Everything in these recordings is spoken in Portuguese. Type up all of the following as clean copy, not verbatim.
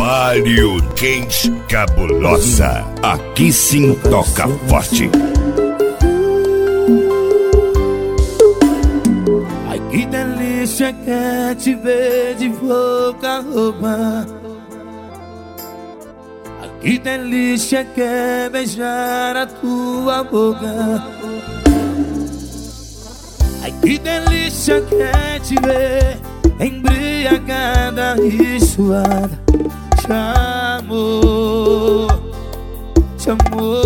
Mário Quentes Cabulosa. Aqui sim toca forte. Ai, que delícia que é te ver de pouca roupa. Ai, que delícia que é beijar a tua boca. Ai, que delícia que é te ver embriagada e suada. Te amo, te amo.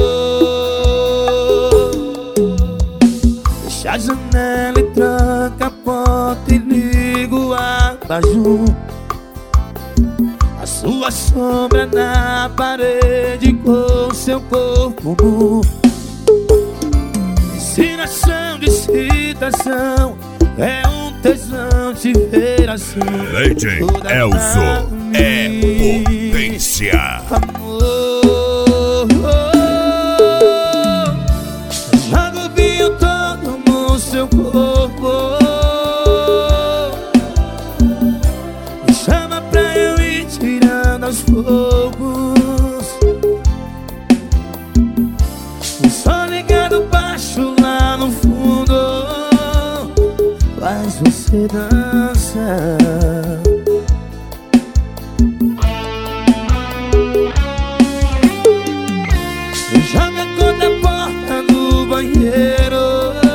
Fecha a janela e tranca a porta e liga o abajur. A sua sombra na parede com seu corpo nu. Ensinação de excitação, é um tesão te ver assim. DJ Elzo é potência. Amor, joga o vinho todo no seu corpo. Me chama pra eu ir tirando aos poucos. O som ligado baixo lá no fundo faz você dançar. Joga contra a porta do banheiro.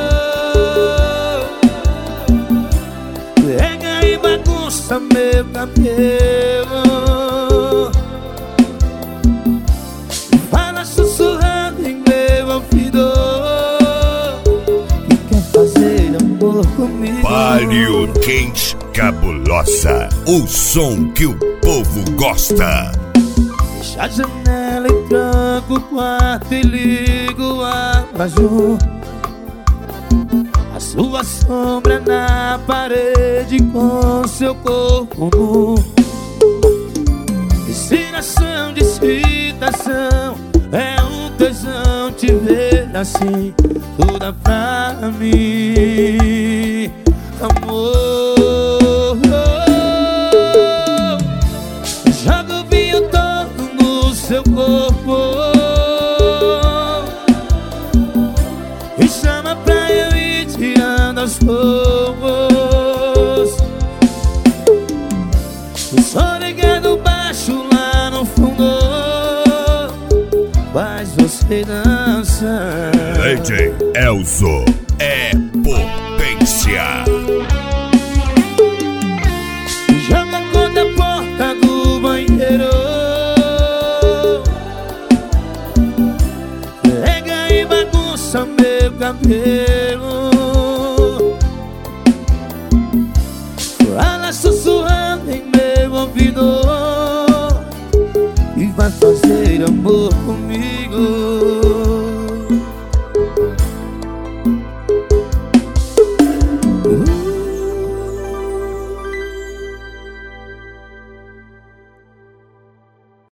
Pega e bagunça meu cabelo. Fala sussurrando em meu ouvido que quer fazer amor comigo. Mário Quentes Cabulosa, o som que o povo gosta. Fecha a janela e tranca o quarto e liga o abajur. A sua sombra na parede com seu corpo nu. Ensinação de excitação, é um tesão te ver assim, toda pra mim. Amor, joga o vinho todo no seu corpo e chama pra eu ir tirando aos poucos. O som ligado baixo lá no fundo faz você dançar. DJ Elzo é potência. Joga contra a porta do banheiro. Pega e bagunça meu cabelo. Fala sussurrando em meu ouvido e vai fazer amor comigo.